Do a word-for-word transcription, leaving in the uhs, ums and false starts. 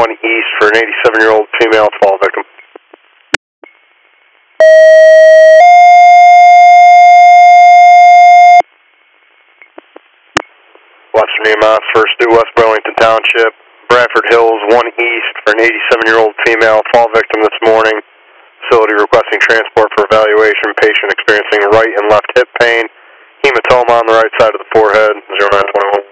one east for an eighty-seven-year-old female fall victim. Western E M S, first due West Burlington Township, Bradford Hills, one east for an eighty-seven-year-old female fall victim this morning. Facility requesting transport for evaluation. Patient experiencing right and left hip pain. Hematoma on the right side of the forehead, zero nine twenty-one.